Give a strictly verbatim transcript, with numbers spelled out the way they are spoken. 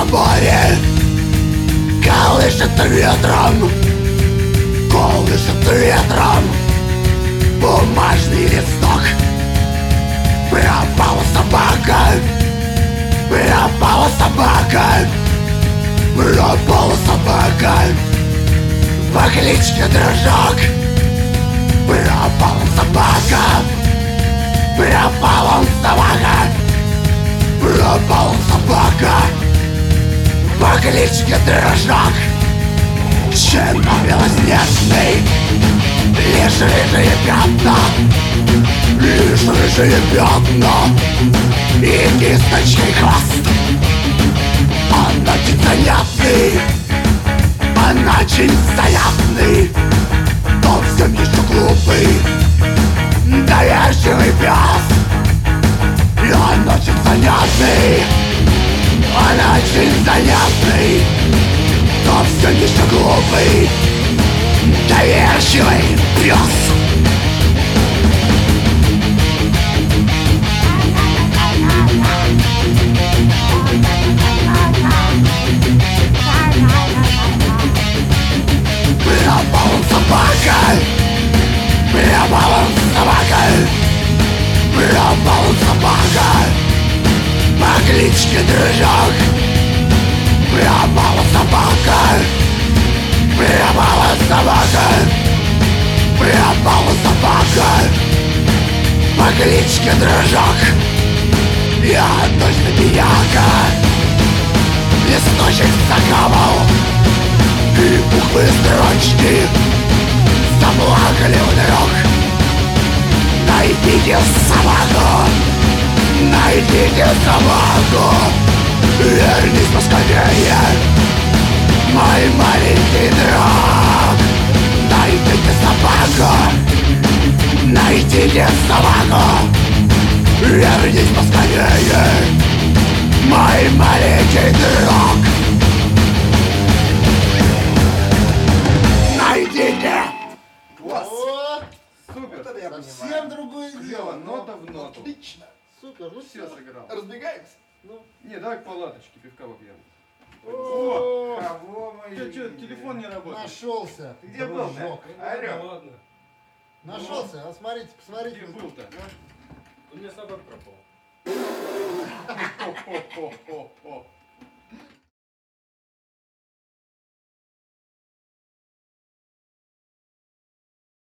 море колышет ветром, колышет ветром бумажный листок. Пропала собака, пропала собака, пропала собака по кличке Дрожок. Пропала собака, пропала собака, пропала собака по кличке Дрожок. Щенок белоснежный, лишь рыжие пятна, лишь рыжие пятна и кисточкой хвост. Он очень занятный, он очень занятный, он все еще глупый, доверчивый пес. И он очень занятный, он очень занятный, он все еще глупый, доверчивый пес. Пропала собака, пропала собака, пропала собака по кличке Дрожок. Пропала собака, пропала собака, пропала собака по кличке Дрожок. Я точно пияка, листочек закапал, и пухлые строчки заплакали вдруг. Найдите собаку, найдите собаку, вернись поскорее, мой маленький друг. Найдите собаку, найдите собаку, вернись поскорее, мой маленький друг. Найдите! Класс! О, Супер! вот это я Совсем понимаю. другое Дело, дело, нота в ноту. Отлично. Супер, ну Все все. сыграл. Разбегаемся? Ну, не, давай к палаточке пивка попьем. О, Кого мы Че, че, телефон не работает? нашелся. Ты где был-то? дружок. Алло. Ладно. Нашелся. А смотрите, посмотрите. Где был-то? У меня собак пропал. Хо-хо-хо-хо-хо.